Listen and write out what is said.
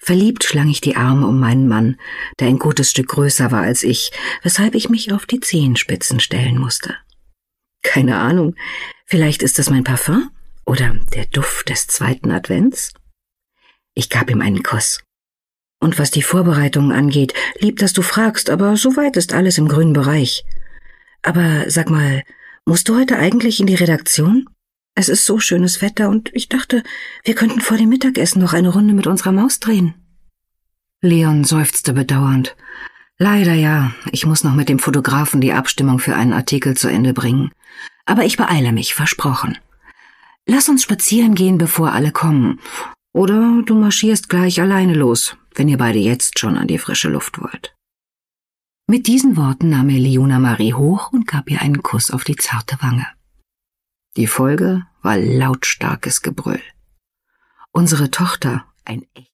Verliebt schlang ich die Arme um meinen Mann, der ein gutes Stück größer war als ich, weshalb ich mich auf die Zehenspitzen stellen musste. Keine Ahnung, vielleicht ist es mein Parfum oder der Duft des 2. Advents? Ich gab ihm einen Kuss. Und was die Vorbereitungen angeht, lieb, dass du fragst, aber soweit ist alles im grünen Bereich. Aber sag mal, musst du heute eigentlich in die Redaktion? Es ist so schönes Wetter und ich dachte, wir könnten vor dem Mittagessen noch eine Runde mit unserer Maus drehen. Leon seufzte bedauernd. Leider ja, ich muss noch mit dem Fotografen die Abstimmung für einen Artikel zu Ende bringen. Aber ich beeile mich, versprochen. Lass uns spazieren gehen, bevor alle kommen. Oder du marschierst gleich alleine los, wenn ihr beide jetzt schon an die frische Luft wollt. Mit diesen Worten nahm er Leona Marie hoch und gab ihr einen Kuss auf die zarte Wange. Die Folge war lautstarkes Gebrüll. Unsere Tochter, ein